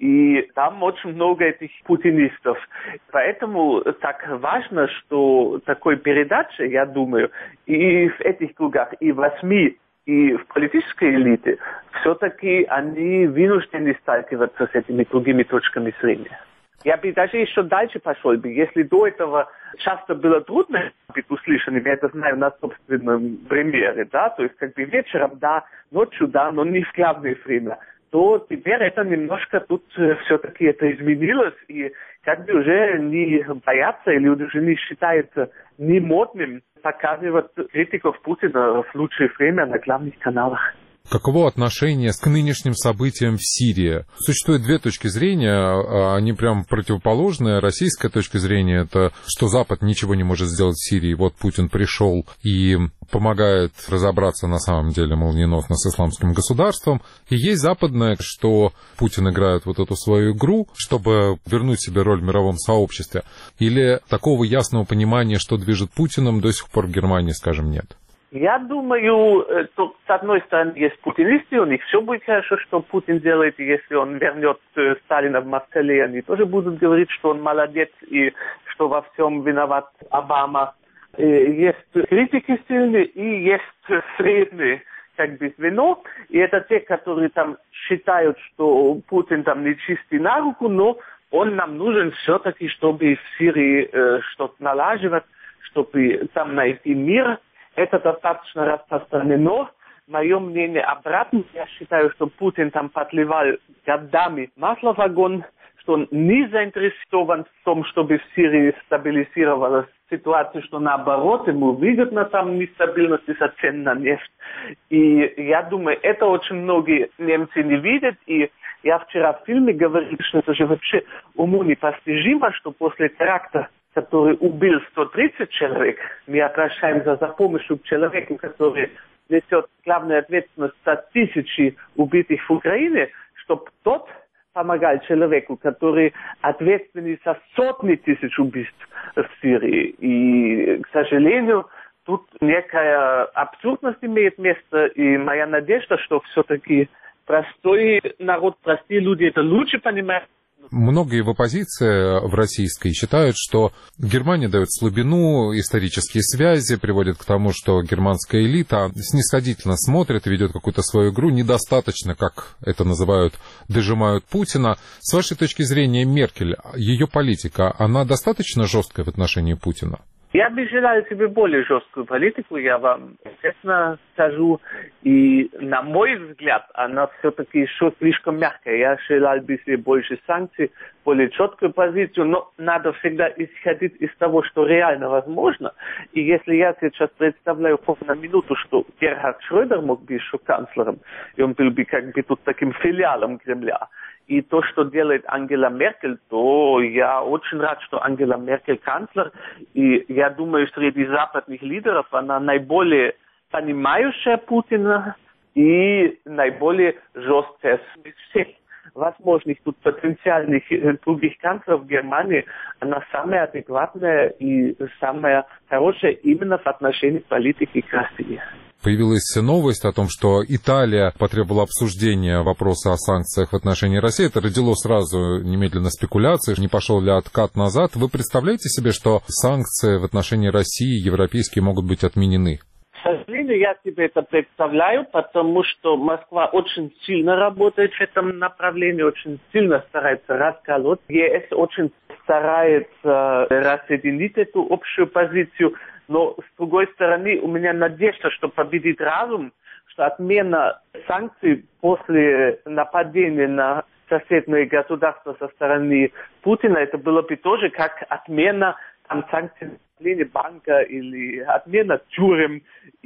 И там очень много этих путинистов. Поэтому так важно, что такой передача, я думаю, и в этих кругах, и в СМИ, и в политической элите, все-таки они вынуждены сталкиваться с этими другими точками зрения. Я бы даже еще дальше пошел бы. Если до этого часто было трудно быть услышанным, я это знаю на собственном примере, да, то есть как бы вечером, да, ночью, да, но не в главное время, то теперь это немножко тут все-таки это изменилось, и как бы уже не боятся или уже не считается не модным показывать критиков Путина в лучшее время на главных каналах. Каково отношение к нынешним событиям в Сирии? Существует две точки зрения, они прям противоположные. Российская точка зрения — это что Запад ничего не может сделать в Сирии. Вот Путин пришел и помогает разобраться на самом деле молниеносно с исламским государством. И есть западная, что Путин играет вот эту свою игру, чтобы вернуть себе роль в мировом сообществе. Или такого ясного понимания, что движет Путиным, до сих пор в Германии, скажем, нет. Я думаю, то, с одной стороны, есть путинисты, у них все будет хорошо, что Путин делает, и если он вернет э, Сталина в Москве, они тоже будут говорить, что он молодец, и что во всем виноват Обама. И есть критики сильные, и есть средние, как бы, звено, и это те, которые там считают, что Путин там не чистый на руку, но он нам нужен все-таки, чтобы в Сирии э, что-то налаживать, чтобы там найти мир. Это достаточно распространено. Мое мнение обратно. Я считаю, что Путин там подливал годами масло в огонь, что он не заинтересован в том, чтобы в Сирии стабилизировалась ситуация, что наоборот, ему выгодно там нестабильность из-за цен на нефть. И я думаю, это очень многие немцы не видят. И я вчера в фильме говорил, что это же вообще уму непостижимо, что после теракта, который убил сто тридцать человек, мы обращаемся за помощью к человеку, который несет главную ответственность за тысячи убитых в Украине, чтобы тот помогать человеку, который ответственен за сотни тысяч убийств в Сирии. И, к сожалению, тут некая абсурдность имеет место, и моя надежда, что все-таки простой народ, простые люди это лучше понимают. Многие в оппозиции в российской считают, что Германия дает слабину, исторические связи приводят к тому, что германская элита снисходительно смотрит, ведет какую-то свою игру, недостаточно, как это называют, дожимают Путина. С вашей точки зрения, Меркель, ее политика, она достаточно жесткая в отношении Путина? Я бы желал себе более жесткую политику, я вам честно скажу. И, на мой взгляд, она все-таки еще слишком мягкая. Я желал бы себе больше санкций, более четкую позицию, но надо всегда исходить из того, что реально возможно. И если я сейчас представляю на минуту, что Герхард Шрёдер мог быть еще канцлером, и он был бы как бы тут таким филиалом Кремля, и то, что делает Ангела Меркель, то я очень рад, что Ангела Меркель канцлер. И я думаю, среди западных лидеров она наиболее понимающая Путина и наиболее жесткая из всех возможных тут потенциальных других канцлеров Германии. Она самая адекватная и самая хорошая именно в отношении политики к России. Появилась новость о том, что Италия потребовала обсуждения вопроса о санкциях в отношении России. Это родило сразу немедленно спекуляции, не пошел ли откат назад. Вы представляете себе, что санкции в отношении России европейские могут быть отменены? К сожалению, я себе это представляю, потому что Москва очень сильно работает в этом направлении, очень сильно старается расколоть. ЕС очень старается рассоединить эту общую позицию. Но, с другой стороны, у меня надежда, что победит разум, что отмена санкций после нападения на соседнее государство со стороны Путина, это было бы тоже как отмена там, санкций отмены банка или отмена тюрем.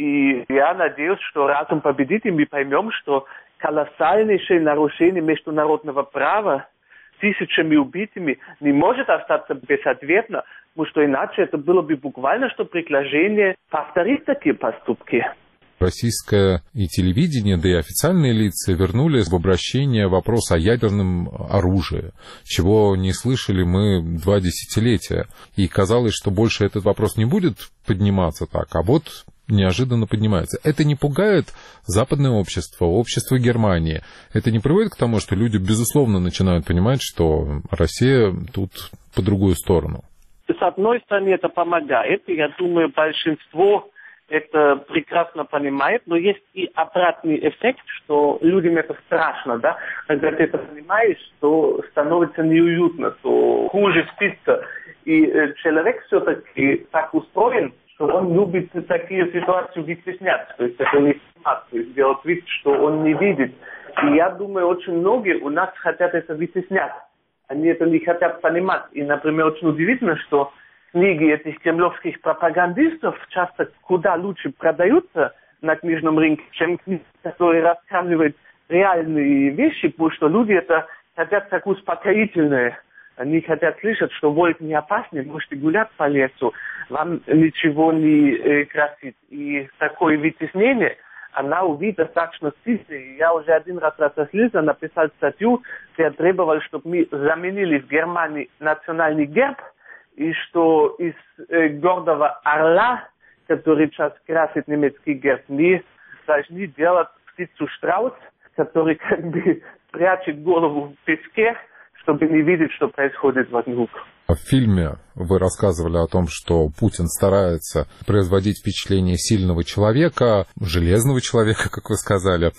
И я надеюсь, что разум победит, и мы поймем, что колоссальнейшее нарушение международного права тысячами убитыми не может остаться безответно, потому что иначе это было бы буквально что предложение повторить такие поступки. Российское и телевидение, да и официальные лица вернули в обращение вопрос о ядерном оружии, чего не слышали мы два десятилетия. И казалось, что больше этот вопрос не будет подниматься так, а вот неожиданно поднимается. Это не пугает западное общество, общество Германии. Это не приводит к тому, что люди, безусловно, начинают понимать, что Россия тут по другую сторону. С одной стороны, это помогает, и я думаю, большинство это прекрасно понимает, но есть и обратный эффект, что людям это страшно, да, когда ты это понимаешь, то становится неуютно, то хуже спится, и э, человек все-таки так устроен, что он любит такие ситуации вытеснять, то есть это не снимать, то есть делать вид, что он не видит, и я думаю, очень многие у нас хотят это вытеснять, они это не хотят понимать, и, например, очень удивительно, что книги этих кремлевских пропагандистов часто куда лучше продаются на книжном рынке, чем книги, которые рассказывают реальные вещи, потому что люди это хотят как успокоительное. Они хотят слышать, что волк не опасный, можете гулять по лесу, вам ничего не э, грозит. И такое вытеснение, она увидит достаточно сильно. Я уже один раз разослился, написал статью, где требовал, чтобы мы заменили в Германии национальный герб, и что из э, гордого орла, который сейчас красит немецкий герб, мы должны делать птицу страус, который как бы прячет голову в песке, чтобы не видеть, что происходит вокруг. В фильме вы рассказывали о том, что Путин старается производить впечатление сильного человека, железного человека, как вы сказали.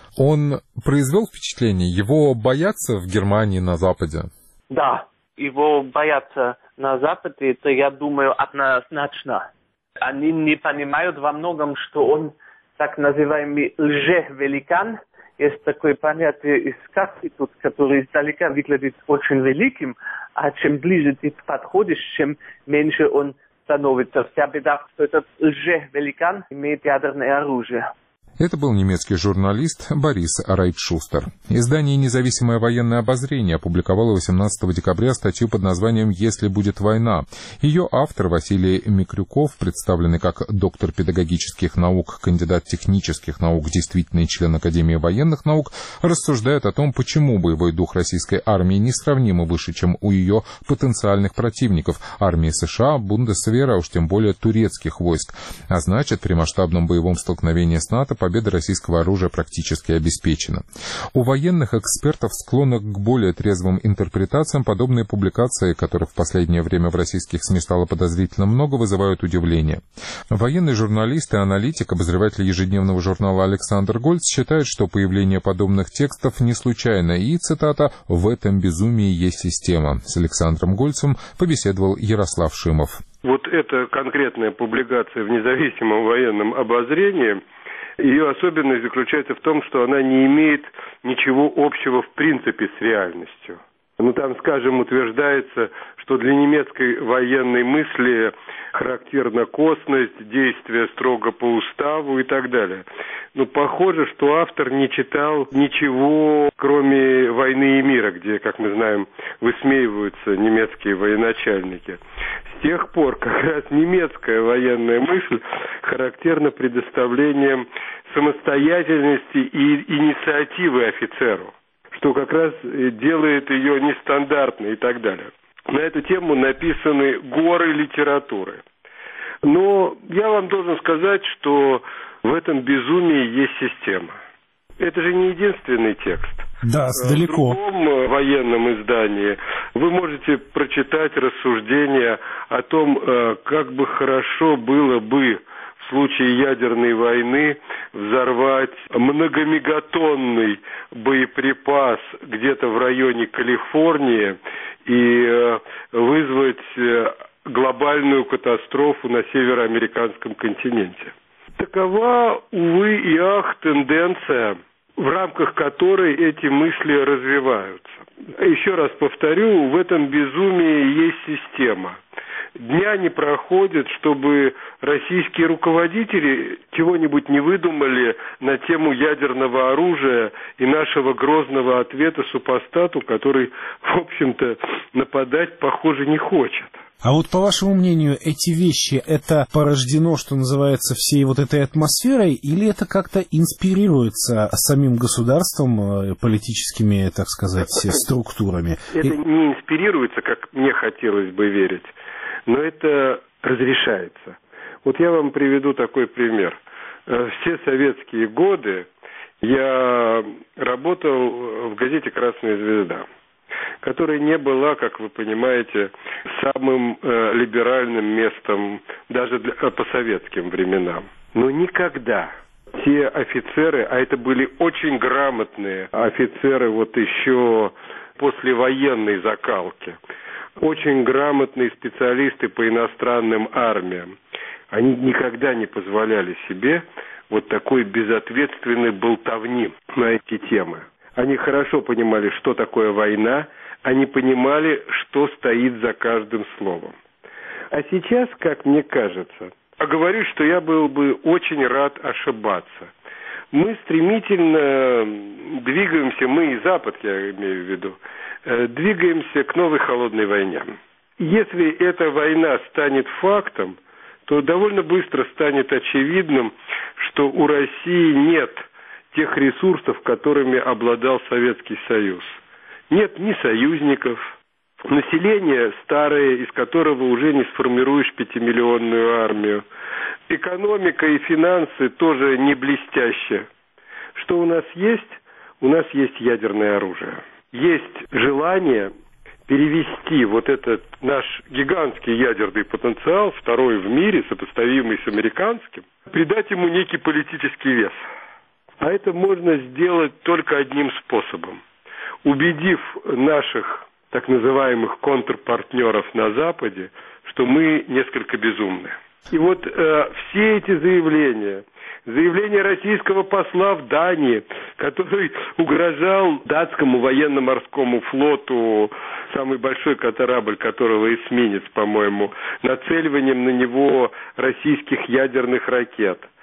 Он произвел впечатление? Его боятся в Германии, на Западе? Да, его боятся на Западе, это, я думаю, однозначно. Они не понимают во многом, что он так называемый лже-великан. Есть такое понятие из сказки, тут, который издалека выглядит очень великим, а чем ближе ты подходишь, чем меньше он становится. Вся беда, что этот лже-великан имеет ядерное оружие. Это был немецкий журналист Борис Райтшустер. Издание «Независимое военное обозрение» опубликовало восемнадцатого декабря статью под названием «Если будет война». Ее автор Василий Микрюков, представленный как доктор педагогических наук, кандидат технических наук, действительный член Академии военных наук, рассуждает о том, почему боевой дух российской армии несравнимо выше, чем у ее потенциальных противников – армии США, Бундесвера, а уж тем более турецких войск. А значит, при масштабном боевом столкновении с НАТО победа российского оружия практически обеспечена. У военных экспертов, склонных к более трезвым интерпретациям, подобные публикации, которых в последнее время в российских СМИ стало подозрительно много, вызывают удивление. Военный журналист и аналитик, обозреватель ежедневного журнала Александр Гольц считает, что появление подобных текстов не случайно и, цитата, «в этом безумии есть система». С Александром Гольцем побеседовал Ярослав Шимов. Вот эта конкретная публикация в независимом военном обозрении, ее особенность заключается в том, что она не имеет ничего общего в принципе с реальностью. Ну, там, скажем, утверждается, что для немецкой военной мысли характерна косность, действия строго по уставу и так далее. Но похоже, что автор не читал ничего, кроме «Войны и мира», где, как мы знаем, высмеиваются немецкие военачальники. С тех пор как раз немецкая военная мысль характерна предоставлением самостоятельности и инициативы офицеру, что как раз делает ее нестандартной и так далее. На эту тему написаны горы литературы. Но я вам должен сказать, что в этом безумии есть система. Это же не единственный текст. Да, далеко. В другом военном издании вы можете прочитать рассуждения о том, как бы хорошо было бы в случае ядерной войны взорвать многомегатонный боеприпас где-то в районе Калифорнии и вызвать глобальную катастрофу на североамериканском континенте. Такова, увы и ах, тенденция, в рамках которой эти мысли развиваются. Еще раз повторю, в этом безумии есть система. Дня не проходит, чтобы российские руководители чего-нибудь не выдумали на тему ядерного оружия и нашего грозного ответа супостату, который, в общем-то, нападать, похоже, не хочет. А вот по вашему мнению, эти вещи, это порождено, что называется, всей вот этой атмосферой, или это как-то инспирируется самим государством, политическими, так сказать, структурами? Это не инспирируется, как мне хотелось бы верить, но это разрешается. Вот я вам приведу такой пример. Все советские годы я работал в газете «Красная звезда», которая не была, как вы понимаете, самым э, либеральным местом даже для, по советским временам. Но никогда те офицеры, а это были очень грамотные офицеры вот еще послевоенной закалки, очень грамотные специалисты по иностранным армиям, они никогда не позволяли себе вот такой безответственной болтовни на эти темы. Они хорошо понимали, что такое война, они понимали, что стоит за каждым словом. А сейчас, как мне кажется, говорю, что я был бы очень рад ошибаться. Мы стремительно двигаемся, мы и Запад, я имею в виду, двигаемся к новой холодной войне. Если эта война станет фактом, то довольно быстро станет очевидным, что у России нет тех ресурсов, которыми обладал Советский Союз. Нет ни союзников, население старое, из которого уже не сформируешь пятимиллионную армию. Экономика и финансы тоже не блестящие. Что у нас есть? У нас есть ядерное оружие. Есть желание перевести вот этот наш гигантский ядерный потенциал, второй в мире, сопоставимый с американским, придать ему некий политический вес. А это можно сделать только одним способом. Убедив наших так называемых контрпартнеров на Западе, что мы несколько безумны. И вот э, все эти заявления, заявление российского посла в Дании, который угрожал датскому военно-морскому флоту, самый большой корабль которого эсминец, по-моему, нацеливанием на него российских ядерных ракет.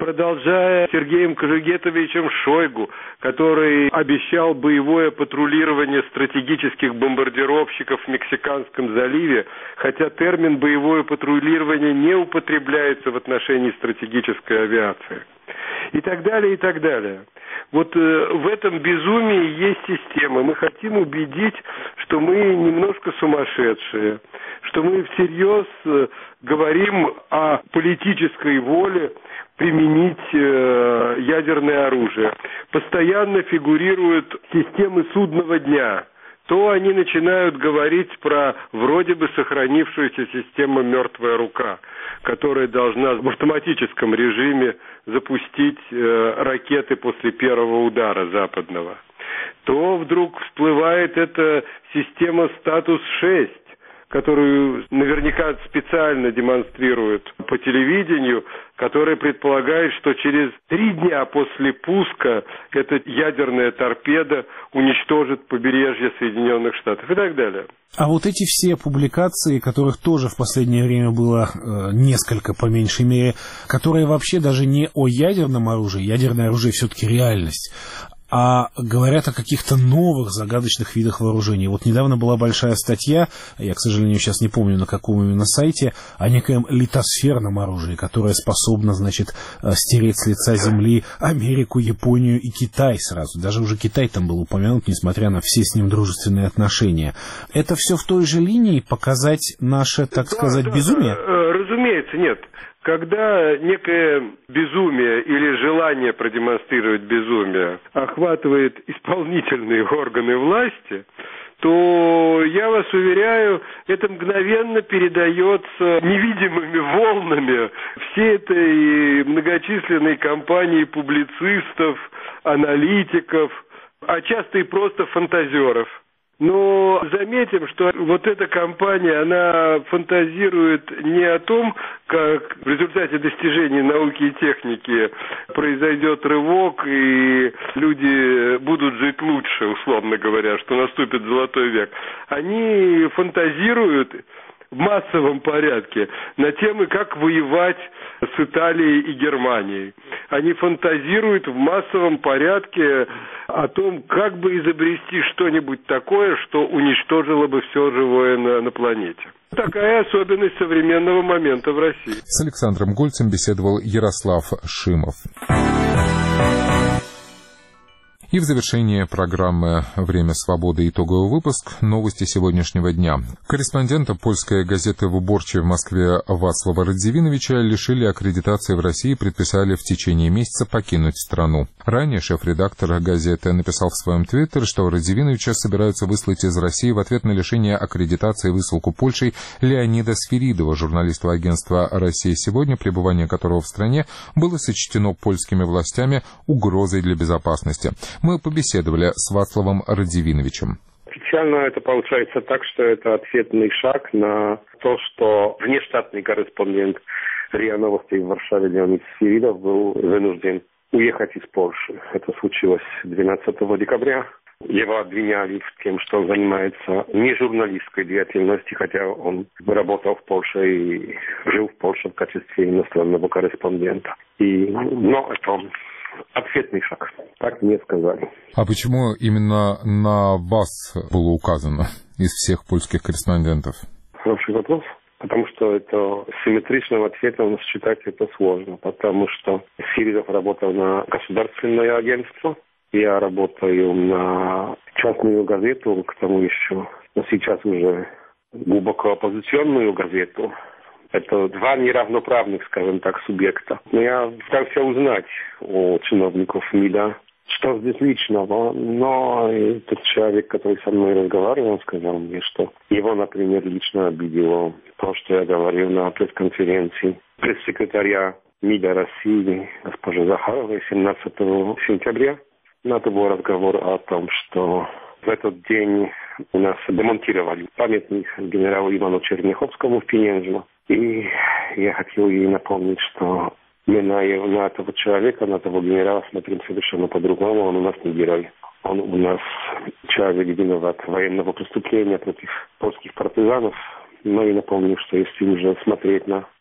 продолжая Сергеем Кожугетовичем Шойгу, который обещал боевое патрулирование стратегических бомбардировщиков в Мексиканском заливе, хотя термин «боевое патрулирование» не употребляется в отношении стратегической авиации. И так далее, и так далее. Вот э, в этом безумии есть система. Мы хотим убедить, что мы немножко сумасшедшие, что мы всерьез э, говорим о политической воле применить э, ядерное оружие. Постоянно фигурируют системы судного дня. То они начинают говорить про вроде бы сохранившуюся систему «Мертвая рука», которая должна в автоматическом режиме запустить э, ракеты после первого удара западного. То вдруг всплывает эта система «Статус шесть», которую наверняка специально демонстрируют по телевидению, которая предполагает, что через три дня после пуска эта ядерная торпеда уничтожит побережье Соединенных Штатов и так далее. А вот эти все публикации, которых тоже в последнее время было э, несколько, по меньшей мере, которые вообще даже не о ядерном оружии, ядерное оружие все-таки реальность, а говорят о каких-то новых загадочных видах вооружений. Вот недавно была большая статья, я, к сожалению, сейчас не помню, на каком именно сайте, о некоем литосферном оружии, которое способно, значит, стереть с лица земли Америку, Японию и Китай сразу. Даже уже Китай там был упомянут, несмотря на все с ним дружественные отношения. Это все в той же линии показать наше, так да, сказать, да, безумие? Разумеется, нет. Когда некое безумие или желание продемонстрировать безумие охватывает исполнительные органы власти, то, я вас уверяю, это мгновенно передается невидимыми волнами всей этой многочисленной компании публицистов, аналитиков, а часто и просто фантазеров. Но заметим, что вот эта компания, она фантазирует не о том, как в результате достижений науки и техники произойдет рывок, и люди будут жить лучше, условно говоря, что наступит золотой век. Они фантазируют в массовом порядке на темы, как воевать с Италией и Германией. Они фантазируют в массовом порядке о том, как бы изобрести что-нибудь такое, что уничтожило бы все живое на, на планете. Такая особенность современного момента в России. С Александром Гольцем беседовал Ярослав Шимов. И в завершение программы «Время свободы» итоговый выпуск «Новости сегодняшнего дня». Корреспондента польской газеты в уборче в Москве Вацлава Радзивиновича лишили аккредитации в России и предписали в течение месяца покинуть страну. Ранее шеф-редактор газеты написал в своем твиттере, что Радзивиновича собираются выслать из России в ответ на лишение аккредитации и высылку Польшей Леонида Сфиридова, журналиста агентства «Россия сегодня», пребывание которого в стране было сочтено польскими властями угрозой для безопасности. Мы побеседовали с Вацлавом Радзивиновичем. Официально это получается так, что это ответный шаг на то, что внештатный корреспондент РИА Новостей в Варшаве Леонид Сфиридов был вынужден уехать из Польши. Это случилось двенадцатого декабря. Его обвиняли в том, что он занимается не журналистской деятельностью, хотя он работал в Польше и жил в Польше в качестве иностранного корреспондента. И, но это ответный шаг, так мне сказали. А почему именно на вас было указано из всех польских корреспондентов? Хороший вопрос. Потому что это симметричным ответом считать это сложно. Потому что Сфиридов работал на государственное агентство, я работаю на частную газету, к тому еще, но сейчас уже глубоко оппозиционную газету. Это два неравноправных, скажем так, субъекта. Но я хотел узнать у чиновников МИДа, что здесь личного. Но этот человек, который со мной разговаривал, он сказал мне, что его, например, лично обидело то, что я говорил на пресс-конференции пресс-секретаря МИДа России госпожи Захаровой семнадцатого сентября. Но это был разговор о том, что в этот день у нас демонтировали памятник генералу Ивану Черняховскому в Пенежно. И я хотел ей напомнить, что мы на, на этого человека, на этого генерала смотрим совершенно по-другому. Он у нас не герой. Он у нас человек виноват военного преступления против польских партизанов. Но и напомню, что если уже смотреть на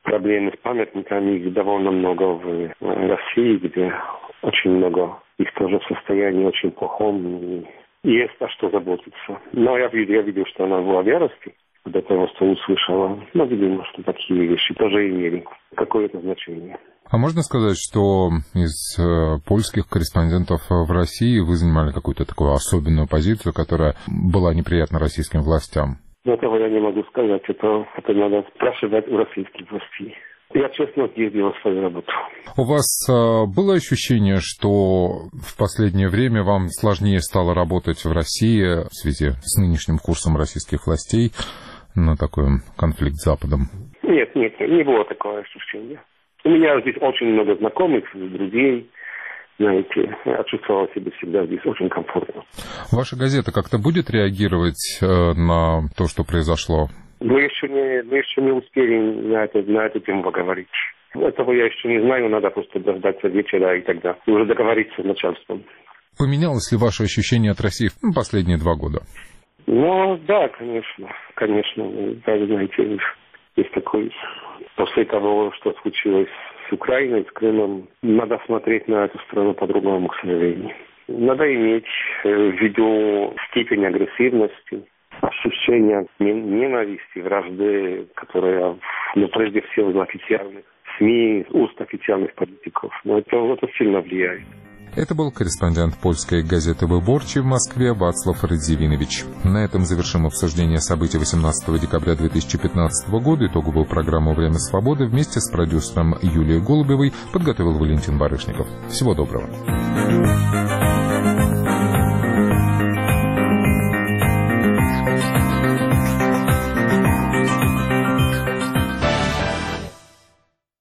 проблемы с памятниками, их довольно много в России, где очень много их тоже в состоянии очень плохом, и есть о что заботиться. Но я видел, я видел, что она была в ярости, до того, что услышала. Но, видимо, что такие вещи тоже имели какое-то значение. А можно сказать, что из э, польских корреспондентов в России вы занимали какую-то такую особенную позицию, которая была неприятна российским властям? Этого я не могу сказать. Это, это надо спрашивать у российских властей. Я честно ездил свою работу. У вас э, было ощущение, что в последнее время вам сложнее стало работать в России в связи с нынешним курсом российских властей на такой конфликт с Западом? Нет, нет, не было такого ощущения. У меня здесь очень много знакомых, друзей, знаете, я чувствовал себя всегда здесь очень комфортно. Ваша газета как-то будет реагировать э, на то, что произошло? Мы еще не, мы еще не успели на, это, на эту тему поговорить. Этого я еще не знаю, надо просто дождаться вечера и тогда уже договориться с начальством. Поменялось ли ваше ощущение от России в последние два года? Ну, да, конечно, конечно. Как знаете, есть такой... После того, что случилось с Украиной, с Крымом, надо смотреть на эту страну по-другому, к сожалению. Надо иметь в виду степень агрессивности, ощущение ненависти, вражды, которая, ну, прежде всего, из официальных СМИ, уст официальных политиков. Но это, это сильно влияет. Это был корреспондент польской газеты «Выборчи» в Москве Вацлав Радзивинович. На этом завершим обсуждение событий восемнадцатого декабря две тысячи пятнадцатого года. Итоговую программу «Время свободы» вместе с продюсером Юлией Голубевой подготовил Валентин Барышников. Всего доброго.